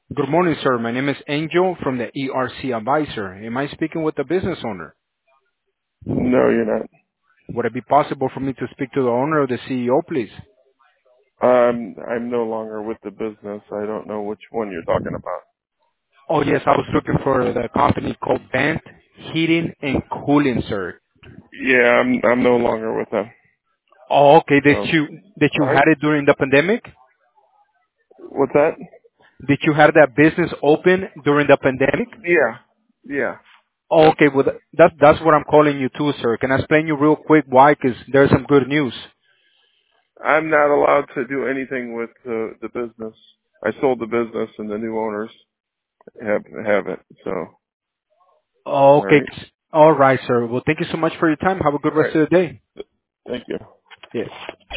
Good morning, sir. My name is Angel from the ERC Advisor. Am I speaking with the business owner? No, you're not. Would it be possible for me to speak to the owner or the CEO, please? I'm no longer with the business. I don't know which one you're talking about. Oh, yes, I was looking for the company called Bent Heating and Cooling, sir. Yeah, I'm no longer with them. Oh, okay. So, Did all you right. had it during the pandemic? What's that? Did you have that business open during the pandemic? Yeah, yeah. Oh, okay. Well, that's what I'm calling you to, sir. Can I explain you real quick why? Because there's some good news. I'm not allowed to do anything with the business. I sold the business, and the new owners have it. So, all Okay. right, All right, sir. Well, thank you so much for your time. Have a good all rest right. of the day. Thank you. Yeah.